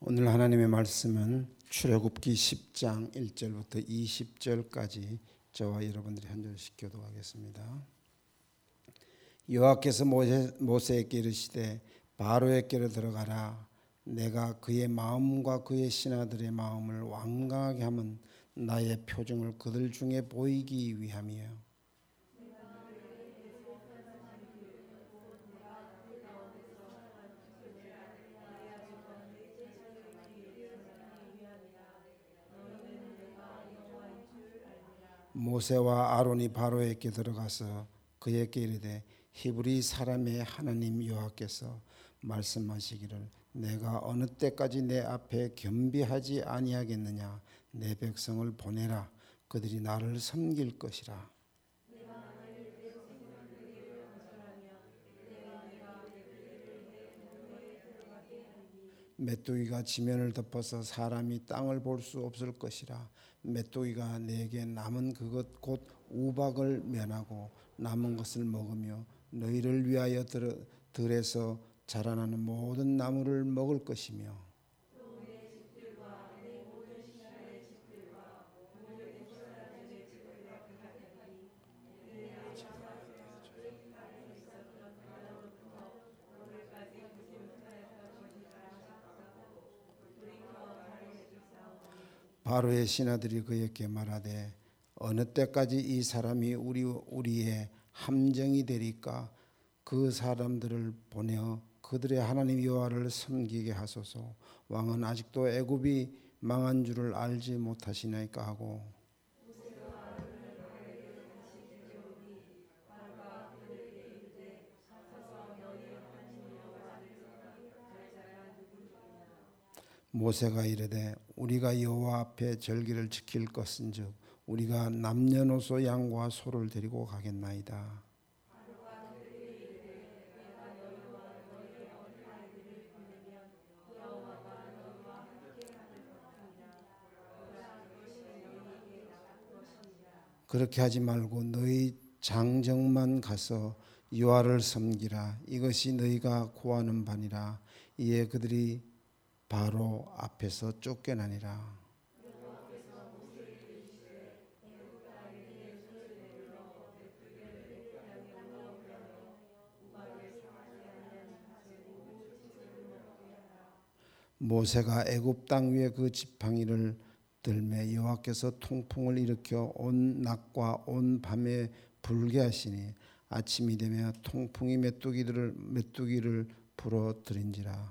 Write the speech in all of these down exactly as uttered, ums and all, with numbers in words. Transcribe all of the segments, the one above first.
오늘 하나님의 말씀은 출애굽기 십 장 일 절부터 이십 절까지 저와 여러분들이 한 절씩 교독하겠습니다. 여호와께서 모세, 모세에게 이르시되 바로에게로 들어가라. 내가 그의 마음과 그의 신하들의 마음을 완강하게 하면 나의 표징을 그들 중에 보이기 위함이요. 모세와 아론이 바로에게 들어가서 그에게 이르되 히브리 사람의 하나님 여호와께서 말씀하시기를 내가 어느 때까지 내 앞에 겸비하지 아니하겠느냐. 내 백성을 보내라. 그들이 나를 섬길 것이라. 메뚜기가 지면을 덮어서 사람이 땅을 볼 수 없을 것이라. 메뚜기가 내게 남은 그것 곧 우박을 면하고 남은 것을 먹으며 너희를 위하여 들, 들에서 자라나는 모든 나무를 먹을 것이며 바로의 신하들이 그에게 말하되 어느 때까지 이 사람이 우리 우리의 함정이 되리까. 그 사람들을 보내어 그들의 하나님 여호와를 섬기게 하소서. 왕은 아직도 애굽이 망한 줄을 알지 못하시나이까 하고 모세가 이르되 우리가 여호와 앞에 절기를 지킬 것은즉 우리가 남녀노소 양과 소를 데리고 가겠나이다. 그렇게 하지 말고 너희 장정만 가서 여호와를 섬기라. 이것이 너희가 구하는 바니라. 이에 그들이 바로 앞에서 쫓겨나니라. 모세가 애굽 땅 위에 그 지팡이를 들매 여호와께서 통풍을 일으켜 온 낮과 온 밤에 불게 하시니 아침이 되며 통풍이 메뚜기들을 메뚜기를 불어들인지라.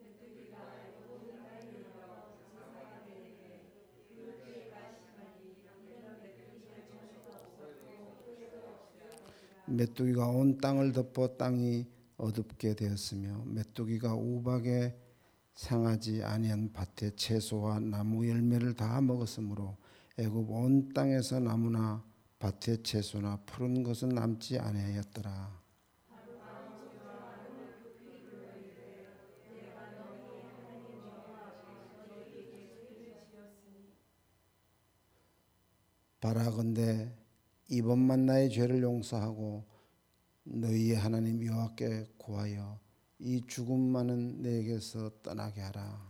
메뚜기가 온 땅을 덮어 땅이 어둡게 되었으며 메뚜기가 우박에 상하지 아니한 밭의 채소와 나무 열매를 다 먹었으므로 애굽 온 땅에서 나무나 밭의 채소나 푸른 것은 남지 아니하였더라. 바라건대 이번만 나의 죄를 용서하고 너희의 하나님 여호와께 구하여 이 죽음만은 내게서 떠나게 하라.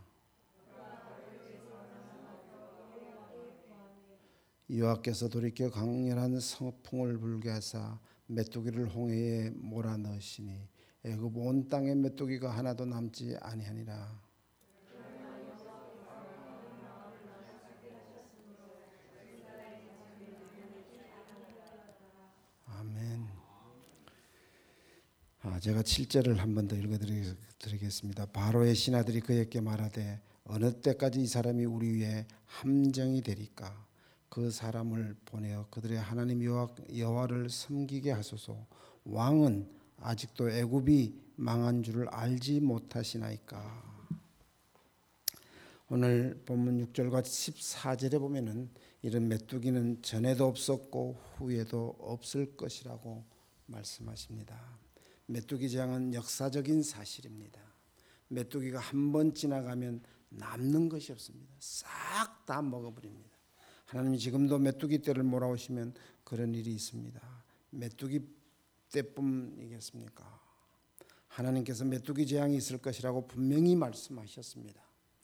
여호와께서 돌이켜 강렬한 성풍을 불게 하사 메뚜기를 홍해에 몰아넣으시니 애굽 온 땅에 메뚜기가 하나도 남지 아니하니라. 아멘. 아, 제가 칠 절을 한 번 더 읽어드리겠습니다. 바로의 신하들이 그에게 말하되 어느 때까지 이 사람이 우리 위에 함정이 되리까. 그 사람을 보내어 그들의 하나님 여호와, 여호와를 섬기게 하소서. 왕은 아직도 애굽이 망한 줄을 알지 못하시나이까. 오늘 본문 육 절과 십사 절에 보면은 이런 메뚜기는 전에도 없었고 후에도 없을 것이라고 말씀하십니다. 메뚜기 재앙은 역사적인 사실입니다. 메뚜기가 한 번 지나가면 남는 것이 없습니다. 싹 다 먹어버립니다. 하나님이 지금도 메뚜기 떼를 몰아오시면 그런 일이 있습니다. 메뚜기 때뿐이겠습니까? 하나님께서 메뚜기 재앙이 있을 것이라고 분명히 말씀하셨습니다.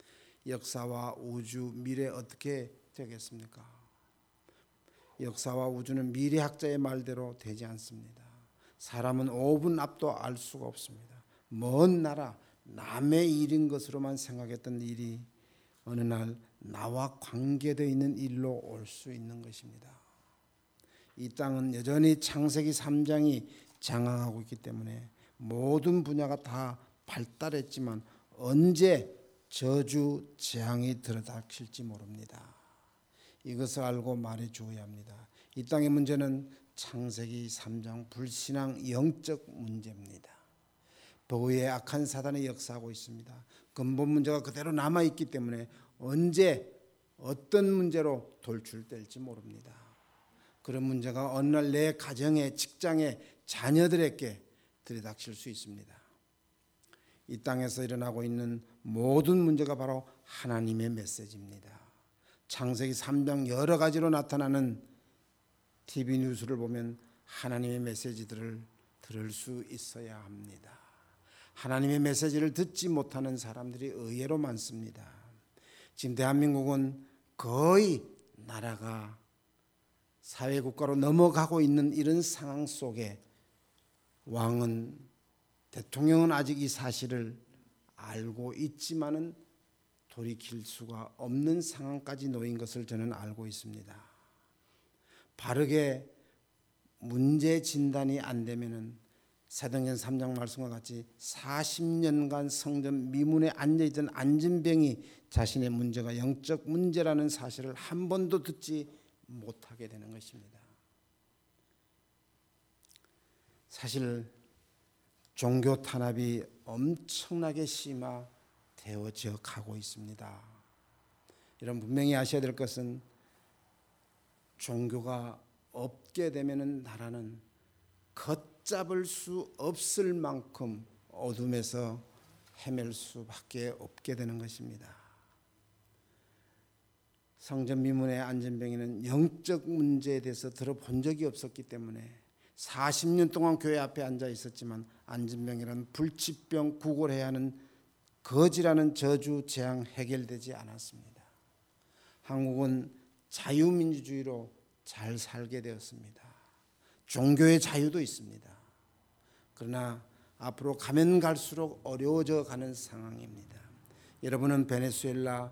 역사와 우주, 미래 어떻게 되겠습니까? 역사와 우주는 미래학자의 말대로 되지 않습니다. 사람은 오 분 앞도 알 수가 없습니다. 먼 나라 남의 일인 것으로만 생각했던 일이 어느 날 나와 관계되어 있는 일로 올 수 있는 것입니다. 이 땅은 여전히 창세기 삼 장이 장악하고 있기 때문에 모든 분야가 다 발달했지만 언제 저주 재앙이 들어닥칠지 모릅니다. 이것을 알고 말해 주어야 합니다. 이 땅의 문제는 창세기 삼 장 불신앙 영적 문제입니다. 보호의 악한 사단이 역사하고 있습니다. 근본 문제가 그대로 남아있기 때문에 언제 어떤 문제로 돌출될지 모릅니다. 그런 문제가 어느 날 내 가정에, 직장에, 자녀들에게 들이닥칠 수 있습니다. 이 땅에서 일어나고 있는 모든 문제가 바로 하나님의 메시지입니다. 창세기 삼 장 여러 가지로 나타나는 티비 뉴스를 보면 하나님의 메시지들을 들을 수 있어야 합니다. 하나님의 메시지를 듣지 못하는 사람들이 의외로 많습니다. 지금 대한민국은 거의 나라가 사회국가로 넘어가고 있는 이런 상황 속에 왕은, 대통령은 아직 이 사실을 알고 있지만은 돌이킬 수가 없는 상황까지 놓인 것을 저는 알고 있습니다. 바르게 문제 진단이 안 되면은 사도행전 삼 장 말씀과 같이 사십 년간 성전 미문에 앉아있던 안진병이 자신의 문제가 영적 문제라는 사실을 한 번도 듣지 못하게 되는 것입니다. 사실 종교 탄압이 엄청나게 심화되어져 가고 있습니다. 여러분 분명히 아셔야 될 것은 종교가 없게 되면 나라는 걷잡을 수 없을 만큼 어둠에서 헤맬 수밖에 없게 되는 것입니다. 성전 미문의 안진병이는 영적 문제에 대해서 들어본 적이 없었기 때문에 사십 년 동안 교회 앞에 앉아 있었지만 안진병이라는 불치병, 구걸해야 하는 거지라는 저주 재앙 해결되지 않았습니다. 한국은 자유민주주의로 잘 살게 되었습니다. 종교의 자유도 있습니다. 그러나 앞으로 가면 갈수록 어려워져 가는 상황입니다. 여러분은 베네수엘라라는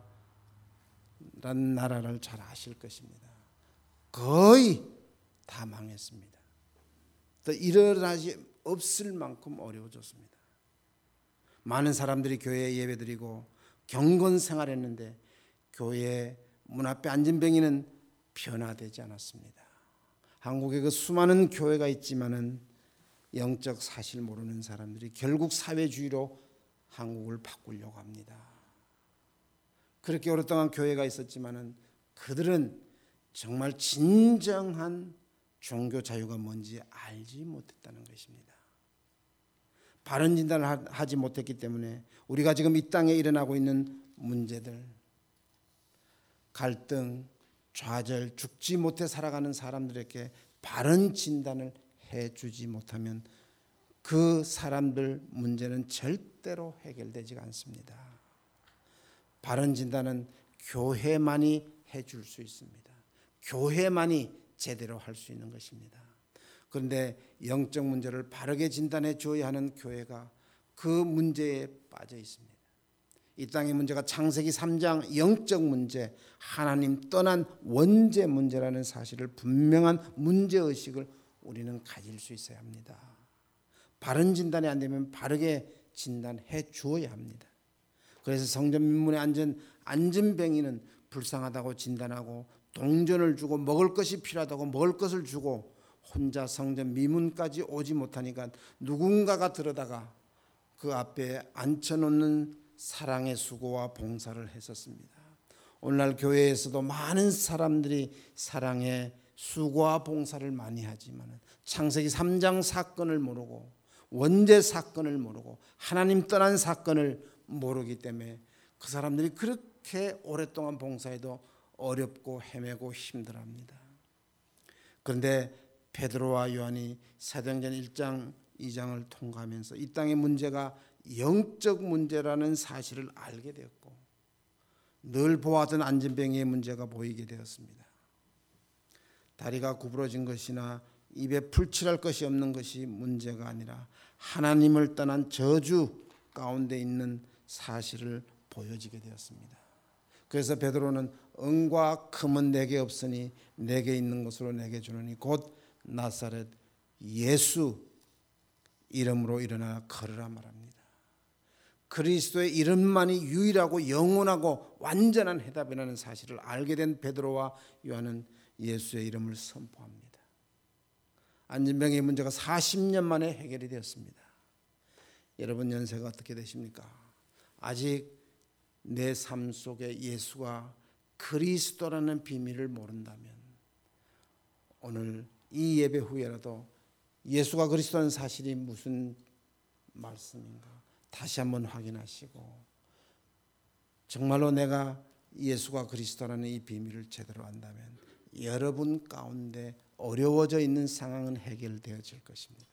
나라를 잘 아실 것입니다. 거의 다 망했습니다. 또 일어나지 없을 만큼 어려워졌습니다. 많은 사람들이 교회에 예배드리고 경건 생활했는데 교회 문 앞에 안진병이는 변화되지 않았습니다. 한국에 그 수많은 교회가 있지만은 영적 사실 모르는 사람들이 결국 사회주의로 한국을 바꾸려고 합니다. 그렇게 오랫동안 교회가 있었지만은 그들은 정말 진정한 종교 자유가 뭔지 알지 못했다는 것입니다. 바른 진단을 하지 못했기 때문에 우리가 지금 이 땅에 일어나고 있는 문제들, 갈등, 좌절, 죽지 못해 살아가는 사람들에게 바른 진단을 해주지 못하면 그 사람들 문제는 절대로 해결되지 않습니다. 바른 진단은 교회만이 해줄 수 있습니다. 교회만이 제대로 할 수 있는 것입니다. 그런데 영적 문제를 바르게 진단해 줘야 하는 교회가 그 문제에 빠져 있습니다. 이 땅의 문제가 창세기 삼 장 영적 문제, 하나님 떠난 원죄 문제라는 사실을 분명한 문제의식을 우리는 가질 수 있어야 합니다. 바른 진단이 안 되면 바르게 진단해 주어야 합니다. 그래서 성전 민문에 앉은 안진병이는 불쌍하다고 진단하고 동전을 주고 먹을 것이 필요하다고 먹을 것을 주고 혼자 성전 미문까지 오지 못하니까 누군가가 들어다가 그 앞에 앉혀놓는 사랑의 수고와 봉사를 했었습니다. 오늘날 교회에서도 많은 사람들이 사랑의 수고와 봉사를 많이 하지만 창세기 삼 장 사건을 모르고 원죄 사건을 모르고 하나님 떠난 사건을 모르기 때문에 그 사람들이 그렇게 오랫동안 봉사해도 어렵고 헤매고 힘들어합니다. 그런데 베드로와 요한이 사도행전 일 장 이 장을 통과하면서 이 땅의 문제가 영적 문제라는 사실을 알게 되었고 늘 보아하던 안진뱅이의 문제가 보이게 되었습니다. 다리가 구부러진 것이나 입에 풀칠할 것이 없는 것이 문제가 아니라 하나님을 떠난 저주 가운데 있는 사실을 보여지게 되었습니다. 그래서 베드로는 은과 금은 내게 없으니 내게 있는 것으로 내게 주노니 곧 나사렛 예수 이름으로 일어나 걸으라 말합니다. 그리스도의 이름만이 유일하고 영원하고 완전한 해답이라는 사실을 알게 된 베드로와 요한은 예수의 이름을 선포합니다. 안진병의 문제가 사십 년 만에 해결이 되었습니다. 여러분 연세가 어떻게 되십니까? 아직 내 삶 속에 예수가 그리스도라는 비밀을 모른다면 오늘 이 예배 후에라도 예수가 그리스도라는 사실이 무슨 말씀인가 다시 한번 확인하시고 정말로 내가 예수가 그리스도라는 이 비밀을 제대로 안다면 여러분 가운데 어려워져 있는 상황은 해결되어질 것입니다.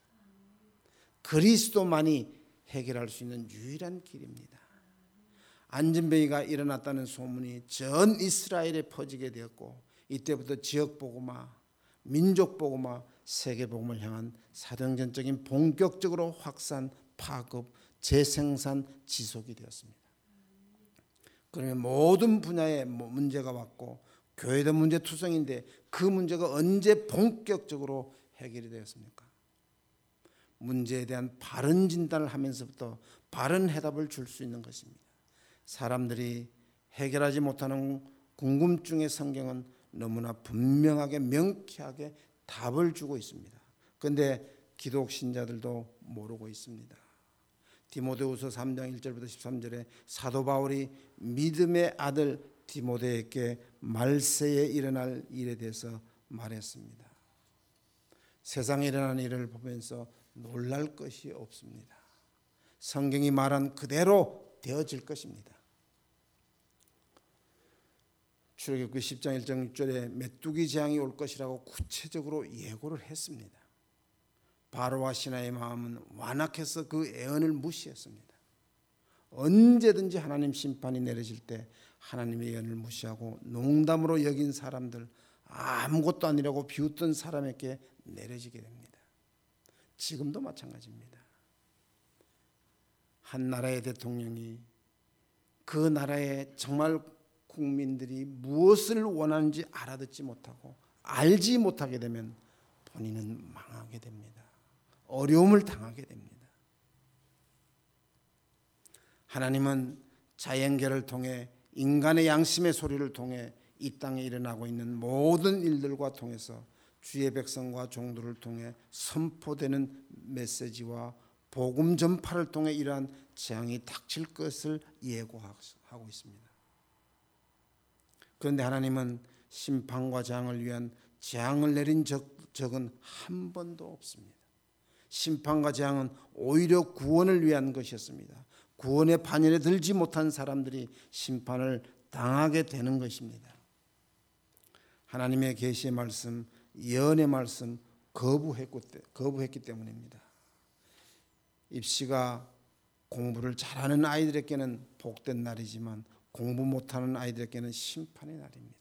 그리스도만이 해결할 수 있는 유일한 길입니다. 안진뱅이가 일어났다는 소문이 전 이스라엘에 퍼지게 되었고 이때부터 지역복음화, 민족복음화, 세계복음을 향한 사도행전적인 본격적으로 확산, 파급, 재생산, 지속이 되었습니다. 그러면 모든 분야에 문제가 왔고 교회도 문제투성인데 그 문제가 언제 본격적으로 해결이 되었습니까? 문제에 대한 바른 진단을 하면서부터 바른 해답을 줄 수 있는 것입니다. 사람들이 해결하지 못하는 궁금증의 성경은 너무나 분명하게 명쾌하게 답을 주고 있습니다. 그런데 기독 신자들도 모르고 있습니다. 디모데후서 삼 장 일 절부터 십삼 절에 사도 바울이 믿음의 아들 디모데에게 말세에 일어날 일에 대해서 말했습니다. 세상에 일어나는 일을 보면서 놀랄 것이 없습니다. 성경이 말한 그대로 되어질 것입니다. 출애굽기 십 장 일 절 육 절에 메뚜기 재앙이 올 것이라고 구체적으로 예고를 했습니다. 바로와 신하의 마음은 완악해서 그 애언을 무시했습니다. 언제든지 하나님 심판이 내려질 때 하나님의 예언을 무시하고 농담으로 여긴 사람들, 아무것도 아니라고 비웃던 사람에게 내려지게 됩니다. 지금도 마찬가지입니다. 한 나라의 대통령이 그 나라의 정말 국민들이 무엇을 원하는지 알아듣지 못하고 알지 못하게 되면 본인은 망하게 됩니다. 어려움을 당하게 됩니다. 하나님은 자연계를 통해 인간의 양심의 소리를 통해 이 땅에 일어나고 있는 모든 일들과 통해서 주의 백성과 종들을 통해 선포되는 메시지와 복음 전파를 통해 이러한 재앙이 닥칠 것을 예고하고 있습니다. 그런데 하나님은 심판과 재앙을 위한 재앙을 내린 적, 적은 한 번도 없습니다. 심판과 재앙은 오히려 구원을 위한 것이었습니다. 구원의 반열에 들지 못한 사람들이 심판을 당하게 되는 것입니다. 하나님의 계시의 말씀, 예언의 말씀 거부했기 때문입니다. 입시가 공부를 잘하는 아이들에게는 복된 날이지만 공부 못하는 아이들에게는 심판의 날입니다.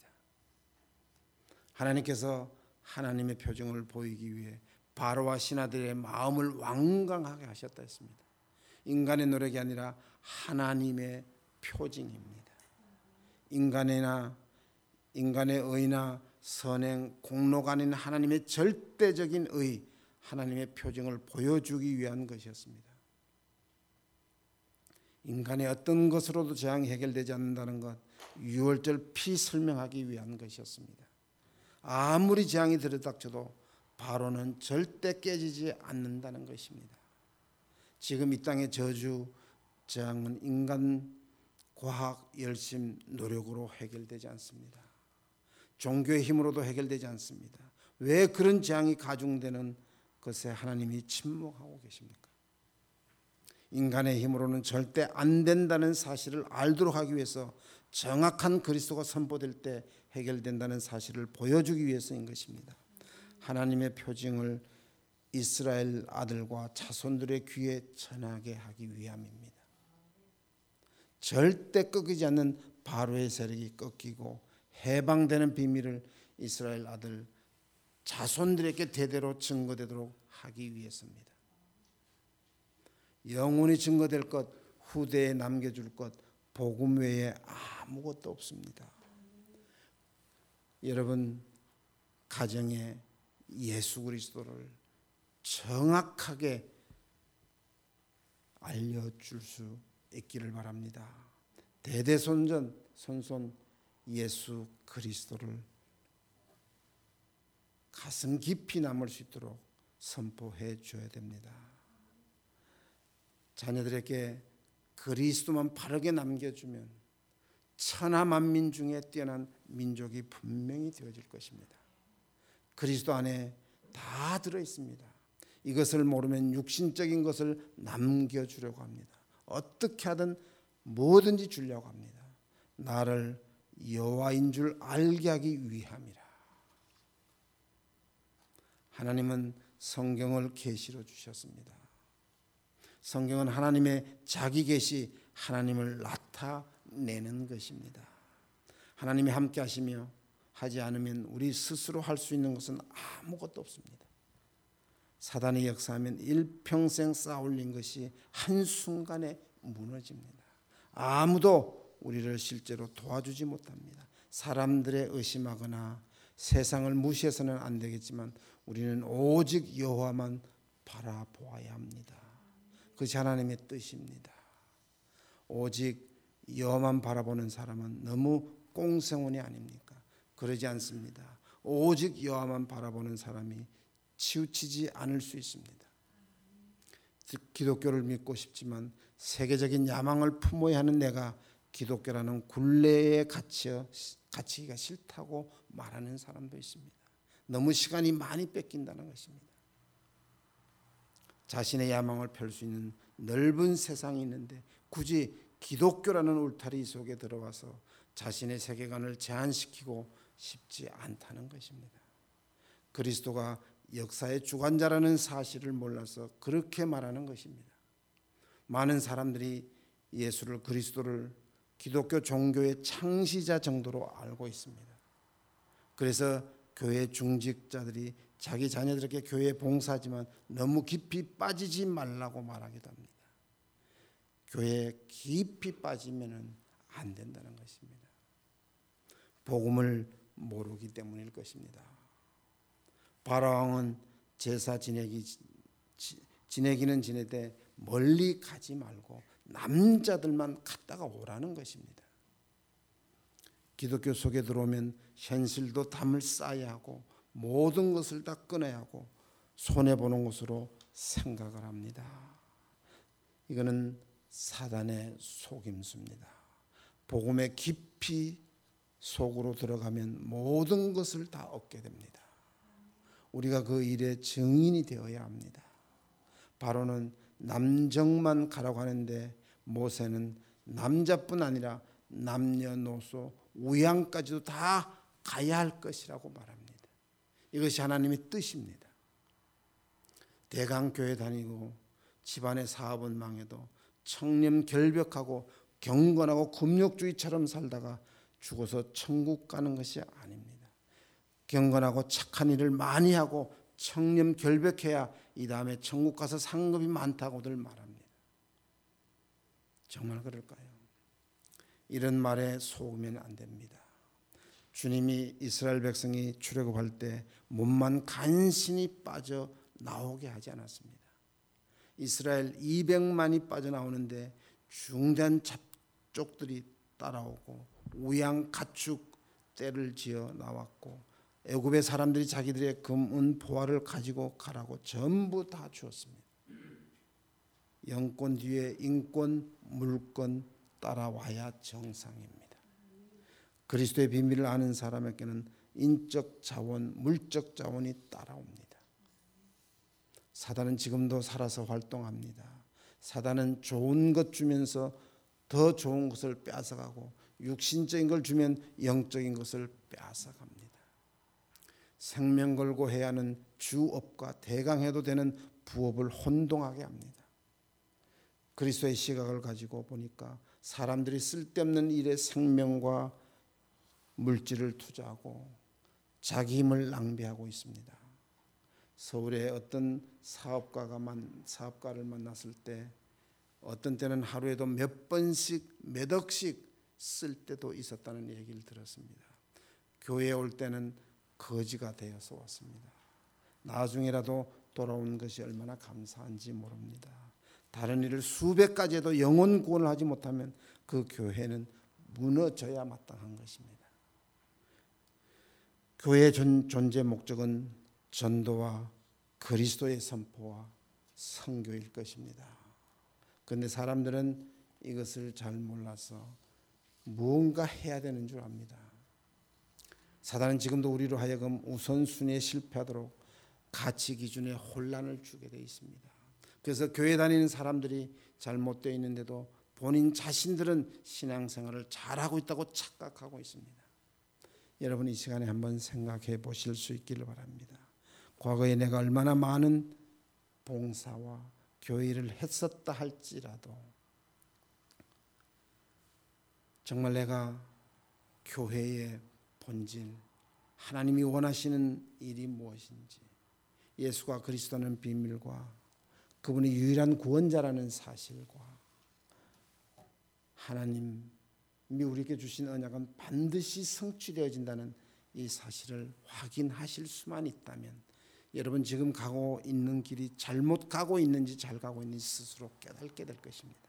하나님께서 하나님의 표정을 보이기 위해 바로와 신하들의 마음을 완강하게 하셨다 했습니다. 인간의 노력이 아니라 하나님의 표징입니다. 인간이나 인간의 의나 선행, 공로가 아닌 하나님의 절대적인 의, 하나님의 표징을 보여주기 위한 것이었습니다. 인간의 어떤 것으로도 재앙이 해결되지 않는다는 것, 유월절 피설명하기 위한 것이었습니다. 아무리 재앙이 들이닥쳐도 바로는 절대 깨지지 않는다는 것입니다. 지금 이 땅의 저주, 재앙은 인간 과학, 열심, 노력으로 해결되지 않습니다. 종교의 힘으로도 해결되지 않습니다. 왜 그런 재앙이 가중되는 것에 하나님이 침묵하고 계십니까? 인간의 힘으로는 절대 안 된다는 사실을 알도록 하기 위해서 정확한 그리스도가 선포될 때 해결된다는 사실을 보여주기 위해서인 것입니다. 하나님의 표징을 이스라엘 아들과 자손들의 귀에 전하게 하기 위함입니다. 절대 꺾이지 않는 바로의 세력이 꺾이고 해방되는 비밀을 이스라엘 아들 자손들에게 대대로 증거되도록 하기 위해서입니다. 영원히 증거될 것, 후대에 남겨줄 것, 복음 외에 아무것도 없습니다. 여러분 가정에 예수 그리스도를 정확하게 알려줄 수 있기를 바랍니다. 대대손전 손손 예수 그리스도를 가슴 깊이 남을 수 있도록 선포해 줘야 됩니다. 자녀들에게 그리스도만 바르게 남겨주면 천하 만민 중에 뛰어난 민족이 분명히 되어질 것입니다. 그리스도 안에 다 들어 있습니다. 이것을 모르면 육신적인 것을 남겨주려고 합니다. 어떻게 하든 뭐든지 주려고 합니다. 나를 여호와인 줄 알게 하기 위함이라. 하나님은 성경을 계시로 주셨습니다. 성경은 하나님의 자기 계시, 하나님을 나타내는 것입니다. 하나님이 함께 하시며 하지 않으면 우리 스스로 할 수 있는 것은 아무것도 없습니다. 사단이 역사하면 일평생 쌓아올린 것이 한순간에 무너집니다. 아무도 우리를 실제로 도와주지 못합니다. 사람들의 의심하거나 세상을 무시해서는 안 되겠지만 우리는 오직 여호와만 바라보아야 합니다. 그것이 하나님의 뜻입니다. 오직 여호와만 바라보는 사람은 너무 꽁생원이 아닙니까? 그러지 않습니다. 오직 여호와만 바라보는 사람이 치우치지 않을 수 있습니다. 기독교를 믿고 싶지만 세계적인 야망을 품어야 하는 내가 기독교라는 굴레에 갇혀 갇히기가 싫다고 말하는 사람도 있습니다. 너무 시간이 많이 뺏긴다는 것입니다. 자신의 야망을 펼 수 있는 넓은 세상이 있는데 굳이 기독교라는 울타리 속에 들어와서 자신의 세계관을 제한시키고 싶지 않다는 것입니다. 그리스도가 역사의 주관자라는 사실을 몰라서 그렇게 말하는 것입니다. 많은 사람들이 예수를 그리스도를 기독교 종교의 창시자 정도로 알고 있습니다. 그래서 교회 중직자들이 자기 자녀들에게 교회에 봉사하지만 너무 깊이 빠지지 말라고 말하기도 합니다. 교회에 깊이 빠지면 안 된다는 것입니다. 복음을 모르기 때문일 것입니다. 바라왕은 제사 지내기, 지내기는 지내되 멀리 가지 말고 남자들만 갔다가 오라는 것입니다. 기독교 속에 들어오면 현실도 담을 쌓아야 하고 모든 것을 다 끊어야 하고 손해보는 것으로 생각을 합니다. 이거는 사단의 속임수입니다. 복음에 깊이 속으로 들어가면 모든 것을 다 얻게 됩니다. 우리가 그 일의 증인이 되어야 합니다. 바로는 남정만 가라고 하는데 모세는 남자뿐 아니라 남녀노소 우양까지도 다 가야 할 것이라고 말합니다. 이것이 하나님의 뜻입니다. 대강교회 다니고 집안의 사업은 망해도 청렴 결벽하고 경건하고 금욕주의처럼 살다가 죽어서 천국 가는 것이 아닙니다. 경건하고 착한 일을 많이 하고 청렴 결백해야 이 다음에 천국 가서 상급이 많다고들 말합니다. 정말 그럴까요? 이런 말에 속으면 안 됩니다. 주님이 이스라엘 백성이 출애굽할 때 몸만 간신히 빠져 나오게 하지 않았습니다. 이스라엘 이백만이 빠져나오는데 중대한 잡족들이 따라오고 우양 가축 떼를 지어 나왔고 애굽의 사람들이 자기들의 금은 보화를 가지고 가라고 전부 다 주었습니다. 영권 뒤에 인권, 물권 따라와야 정상입니다. 그리스도의 비밀을 아는 사람에게는 인적 자원, 물적 자원이 따라옵니다. 사단은 지금도 살아서 활동합니다. 사단은 좋은 것 주면서 더 좋은 것을 빼앗아가고 육신적인 걸 주면 영적인 것을 빼앗아갑니다. 생명 걸고 해야 하는 주업과 대강해도 되는 부업을 혼동하게 합니다. 그리스도의 시각을 가지고 보니까 사람들이 쓸데없는 일에 생명과 물질을 투자하고 자기 힘을 낭비하고 있습니다. 서울의 어떤 사업가가 만, 사업가를 만났을 때 어떤 때는 하루에도 몇 번씩 몇 억씩 쓸 때도 있었다는 얘기를 들었습니다. 교회에 올 때는 거지가 되어서 왔습니다. 나중에라도 돌아온 것이 얼마나 감사한지 모릅니다. 다른 일을 수백 가지 해도 영혼 구원을 하지 못하면 그 교회는 무너져야 마땅한 것입니다. 교회의 존재 목적은 전도와 그리스도의 선포와 선교일 것입니다. 그런데 사람들은 이것을 잘 몰라서 무언가 해야 되는 줄 압니다. 사단은 지금도 우리로 하여금 우선순위에 실패하도록 가치 기준에 혼란을 주게 되어 있습니다. 그래서 교회 다니는 사람들이 잘못되어 있는데도 본인 자신들은 신앙생활을 잘하고 있다고 착각하고 있습니다. 여러분 이 시간에 한번 생각해 보실 수 있기를 바랍니다. 과거에 내가 얼마나 많은 봉사와 교회 일을 했었다 할지라도 정말 내가 교회의 본질, 하나님이 원하시는 일이 무엇인지, 예수가 그리스도는 비밀과 그분이 유일한 구원자라는 사실과 하나님이 우리에게 주신 언약은 반드시 성취되어진다는 이 사실을 확인하실 수만 있다면 여러분 지금 가고 있는 길이 잘못 가고 있는지 잘 가고 있는지 스스로 깨닫게 될 것입니다.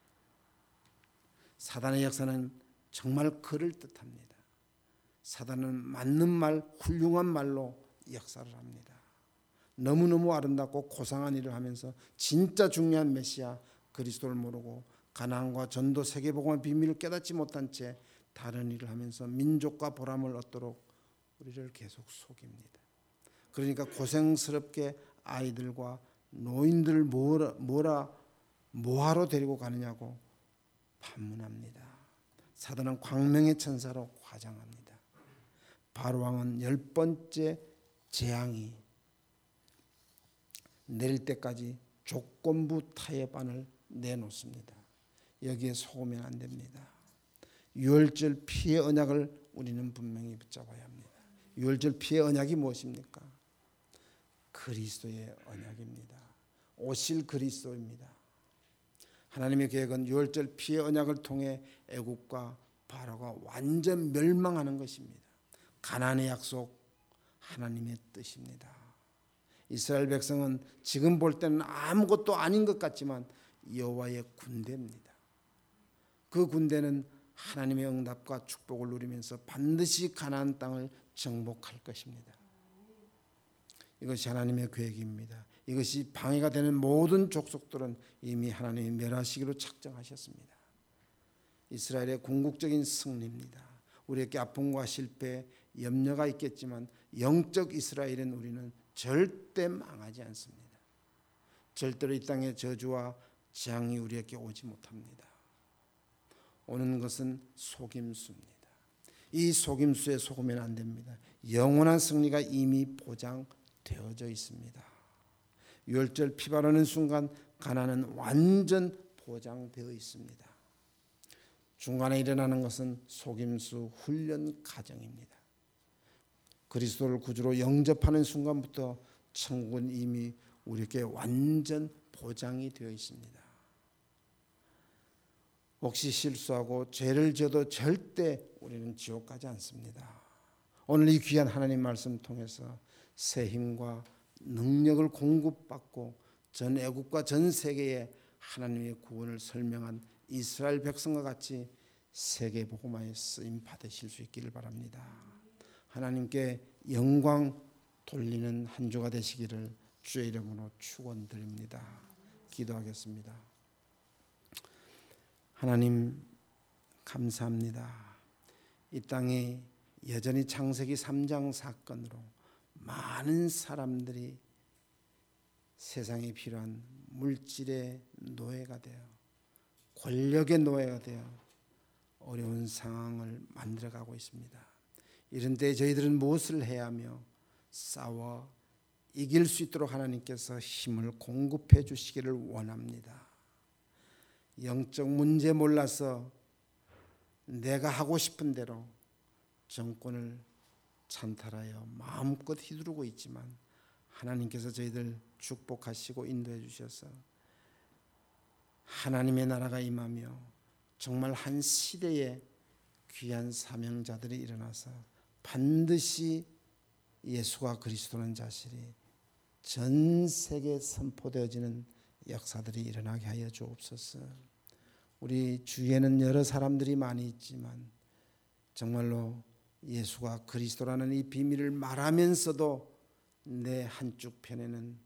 사단의 역사는 정말 그럴듯합니다. 사단은 맞는 말, 훌륭한 말로 역사를 합니다. 너무너무 아름답고 고상한 일을 하면서 진짜 중요한 메시아 그리스도를 모르고 가나안과 전도 세계복음의 비밀을 깨닫지 못한 채 다른 일을 하면서 민족과 보람을 얻도록 우리를 계속 속입니다. 그러니까 고생스럽게 아이들과 노인들을 뭐라, 뭐라 뭐하러 데리고 가느냐고 반문합니다. 사단은 광명의 천사로 과장합니다. 바로왕은 열 번째 재앙이 내릴 때까지 조건부 타협안을 내놓습니다. 여기에 속으면 안 됩니다. 유월절 피해 언약을 우리는 분명히 붙잡아야 합니다. 유월절 피해 언약이 무엇입니까? 그리스도의 언약입니다. 오실 그리스도입니다. 하나님의 계획은 유월절 피해 언약을 통해 애국과 바로가 완전 멸망하는 것입니다. 가나안의 약속, 하나님의 뜻입니다. 이스라엘 백성은 지금 볼 때는 아무것도 아닌 것 같지만 여호와의 군대입니다. 그 군대는 하나님의 응답과 축복을 누리면서 반드시 가나안 땅을 정복할 것입니다. 이것이 하나님의 계획입니다. 이것이 방해가 되는 모든 족속들은 이미 하나님이 멸하시기로 작정하셨습니다. 이스라엘의 궁극적인 승리입니다. 우리에게 아픔과 실패, 염려가 있겠지만 영적 이스라엘인 우리는 절대 망하지 않습니다. 절대로 이 땅의 저주와 재앙이 우리에게 오지 못합니다. 오는 것은 속임수입니다. 이 속임수에 속으면 안 됩니다. 영원한 승리가 이미 보장되어져 있습니다. 유월절 피 바르는 순간 가나안은 완전 보장되어 있습니다. 중간에 일어나는 것은 속임수 훈련 과정입니다. 그리스도를 구주로 영접하는 순간부터 천국은 이미 우리에게 완전 보장이 되어 있습니다. 혹시 실수하고 죄를 지어도 절대 우리는 지옥 가지 않습니다. 오늘 이 귀한 하나님 말씀 통해서 새 힘과 능력을 공급받고 전 애국과 전 세계에 하나님의 구원을 설명한 이스라엘 백성과 같이 세계 복음화에 쓰임 받으실 수 있기를 바랍니다. 하나님께 영광 돌리는 한 주가 되시기를 주의 이름으로 축원드립니다. 기도하겠습니다. 하나님 감사합니다. 이 땅에 여전히 창세기 삼 장 사건으로 많은 사람들이 세상에 필요한 물질의 노예가 되어 권력의 노예가 되어 어려운 상황을 만들어가고 있습니다. 이런 때 저희들은 무엇을 해야 하며 싸워 이길 수 있도록 하나님께서 힘을 공급해 주시기를 원합니다. 영적 문제 몰라서 내가 하고 싶은 대로 정권을 찬탈하여 마음껏 휘두르고 있지만 하나님께서 저희들 축복하시고 인도해 주셔서 하나님의 나라가 임하며 정말 한 시대에 귀한 사명자들이 일어나서 반드시 예수가 그리스도는 자신이 전 세계에 선포되어지는 역사들이 일어나게 하여 주옵소서. 우리 주위에는 여러 사람들이 많이 있지만 정말로 예수가 그리스도라는 이 비밀을 말하면서도 내 한쪽 편에는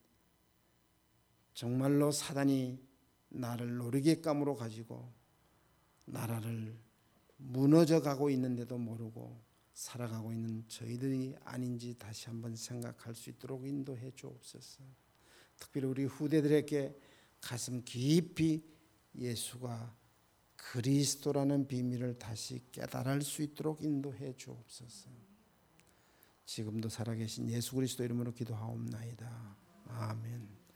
정말로 사단이 나를 노리개감으로 가지고 나라를 무너져 가고 있는데도 모르고 살아가고 있는 저희들이 아닌지 다시 한번 생각할 수 있도록 인도해 주옵소서. 특별히 우리 후대들에게 가슴 깊이 예수가 그리스도라는 비밀을 다시 깨달을 수 있도록 인도해 주옵소서. 지금도 살아계신 예수 그리스도 이름으로 기도하옵나이다. 아멘.